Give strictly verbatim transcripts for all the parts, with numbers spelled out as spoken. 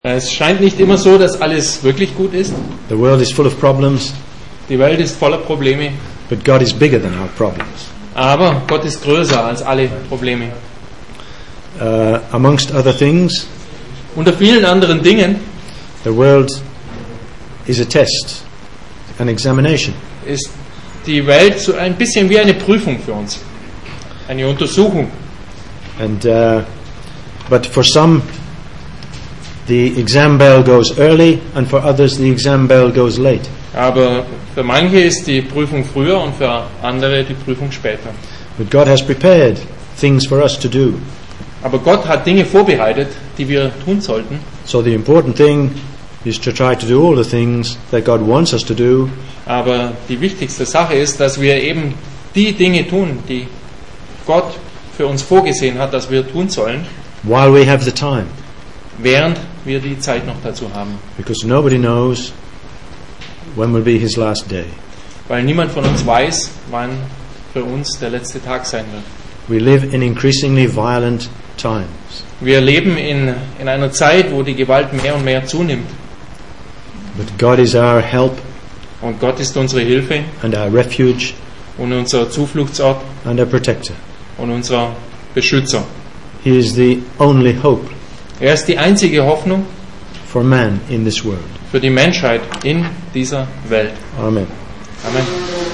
Es scheint nicht immer so, dass alles wirklich gut ist. The world is full of problems, Die Welt ist voller Probleme. but God is bigger than our problems. Aber Gott ist größer als alle Probleme. Uh, amongst other things, Unter vielen anderen Dingen the world is a test, an examination. ist die Welt so ein bisschen wie eine Prüfung für uns. Eine Untersuchung. And uh, but for some, the exam bell goes early, and for others, the exam bell goes late. Aber für manche ist die Prüfung früher und für andere die Prüfung später. But God has prepared things for us to do. Aber Gott hat Dinge vorbereitet, die wir tun sollten. So the important thing is to try to do all the things that God wants us to do, Aber die wichtigste Sache ist, dass wir eben die Dinge tun, die Gott für uns vorgesehen hat, dass wir tun sollen, while we have the time, während wir die Zeit noch dazu haben. because nobody knows when will be His last day. Weil niemand von uns weiß, wann für uns der letzte Tag sein wird. We live in increasingly violent times, Wir leben in, in einer Zeit, wo die Gewalt mehr und mehr zunimmt. but God is our help Und Gott ist unsere Hilfe and our refuge und unser Zufluchtsort and our protector. und unser Beschützer. He is the only hope Er ist die einzige Hoffnung for man in this world. für die Menschheit in dieser Welt. Amen. Amen.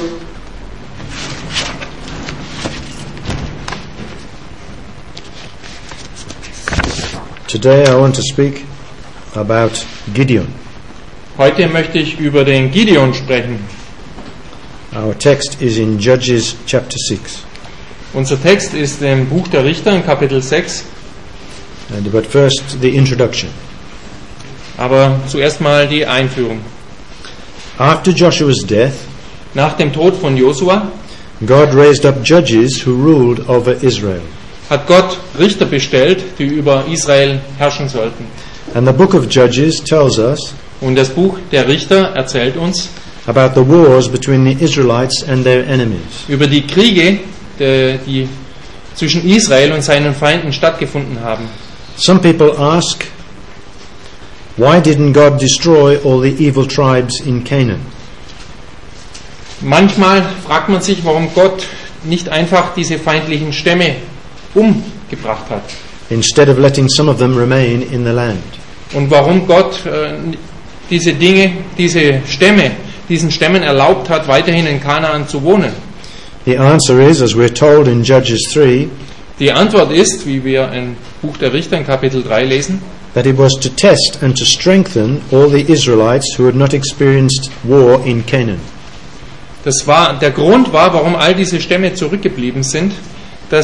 Today I want to speak about Gideon. Heute möchte ich über den Gideon sprechen. Our text is in Judges chapter six. Unser Text ist im Buch der Richter in Kapitel sechs. And but first the introduction. Aber zuerst mal die Einführung. After Joshua's death, Nach dem Tod von Josua God raised up judges who ruled over Israel. hat Gott Richter bestellt, die über Israel herrschen sollten. And the book of Judges tells us Und das Buch der Richter erzählt uns about the wars between the Israelites and their enemies. über die Kriege, die, die zwischen Israel und seinen Feinden stattgefunden haben. Some people ask, why didn't God destroy all the evil tribes in Canaan? Manchmal fragt man sich, warum Gott nicht einfach diese feindlichen Stämme umgebracht hat. Instead of letting some of them remain in the land. Und warum Gott äh, diese Dinge, diese Stämme, diesen Stämmen erlaubt hat, weiterhin in Kanaan zu wohnen. The answer is, as we're told in Judges three, Die Antwort ist, wie wir im Buch der Richter in Kapitel drei lesen, that it was to test and to strengthen all the Israelites who had not experienced war in Canaan. das war, der Grund war, warum all diese Stämme zurückgeblieben sind,